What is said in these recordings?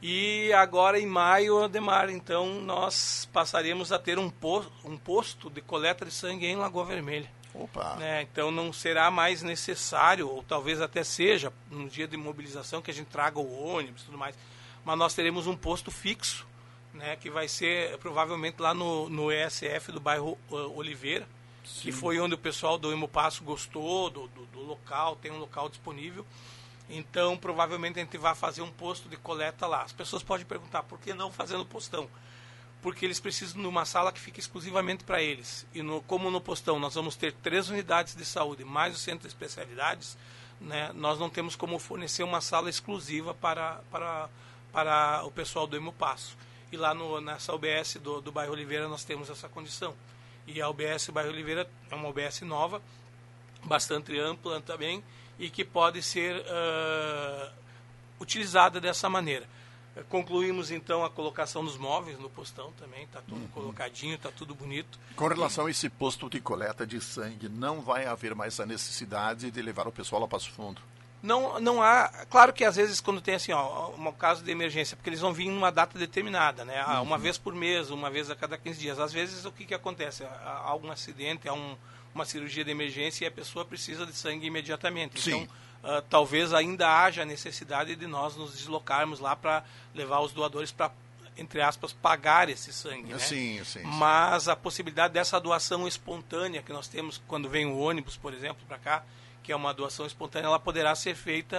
E agora em maio, Ademar, então nós passaremos a ter um posto de coleta de sangue em Lagoa Vermelha. Opa! Né? Então não será mais necessário, ou talvez até seja, no dia de mobilização, que a gente traga o ônibus e tudo mais, mas nós teremos um posto fixo, né, que vai ser provavelmente lá no ESF do bairro Oliveira, sim, que foi onde o pessoal do Hemopasso gostou do local, tem um local disponível. Então, provavelmente a gente vai fazer um posto de coleta lá. As pessoas podem perguntar, por que não fazendo postão? Porque eles precisam de uma sala que fique exclusivamente para eles. E como no postão nós vamos ter 3 unidades de saúde, mais o centro de especialidades, né, nós não temos como fornecer uma sala exclusiva para o pessoal do Hemopasso. E lá nessa UBS do bairro Oliveira nós temos essa condição. E a UBS bairro Oliveira é uma UBS nova, bastante ampla também, e que pode ser utilizada dessa maneira. Concluímos então a colocação dos móveis no postão também, está tudo colocadinho, está tudo bonito. Com relação a esse posto de coleta de sangue, não vai haver mais a necessidade de levar o pessoal a Passo Fundo? Não há, claro que às vezes quando tem assim, um caso de emergência, porque eles vão vir numa data determinada, né? Uma vez por mês, uma vez a cada 15 dias. Às vezes o que acontece? Há algum acidente, há uma cirurgia de emergência e a pessoa precisa de sangue imediatamente. Sim. Então, talvez ainda haja necessidade de nós nos deslocarmos lá para levar os doadores para, entre aspas, pagar esse sangue, né? Sim. Mas a possibilidade dessa doação espontânea que nós temos quando vem o ônibus, por exemplo, para cá, que é uma doação espontânea, ela poderá ser feita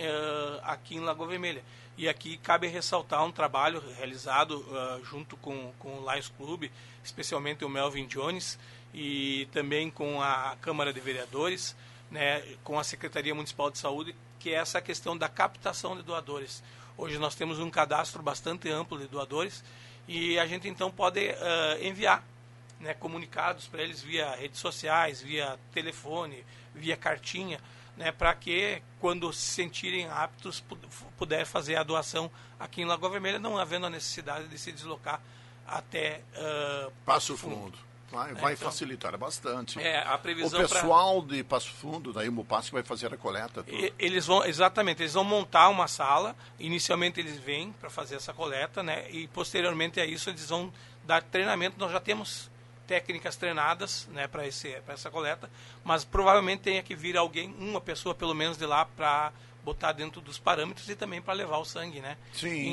aqui em Lagoa Vermelha. E aqui cabe ressaltar um trabalho realizado junto com o Lions Club, especialmente o Melvin Jones, e também com a Câmara de Vereadores, né, com a Secretaria Municipal de Saúde, que é essa questão da captação de doadores. Hoje nós temos um cadastro bastante amplo de doadores e a gente então pode enviar, né, comunicados para eles via redes sociais, via telefone, via cartinha, né, para que quando se sentirem aptos puder fazer a doação aqui em Lagoa Vermelha, não havendo a necessidade de se deslocar até Passo Fundo. Vai facilitar bastante. A previsão o pessoal de Passo Fundo, da Hemopasso, que vai fazer a coleta. Eles vão montar uma sala. Inicialmente eles vêm para fazer essa coleta, né? E posteriormente a isso eles vão dar treinamento. Nós já temos técnicas treinadas, né, para essa coleta, mas provavelmente tenha que vir uma pessoa pelo menos de lá para botar dentro dos parâmetros e também para levar o sangue, né? Sim.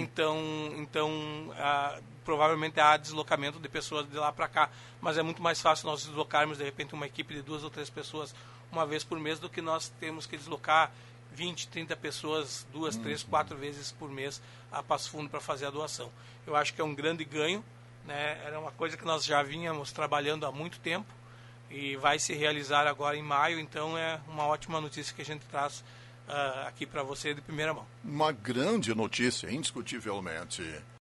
Então provavelmente há deslocamento de pessoas de lá para cá, mas é muito mais fácil nós deslocarmos de repente uma equipe de 2 ou 3 pessoas uma vez por mês do que nós temos que deslocar 20, 30 pessoas 2, 3, 4 vezes por mês a Passo Fundo para fazer a doação. Eu acho que é um grande ganho, né? Era uma coisa que nós já vínhamos trabalhando há muito tempo e vai se realizar agora em maio, então é uma ótima notícia que a gente traz aqui para você de primeira mão. Uma grande notícia, indiscutivelmente.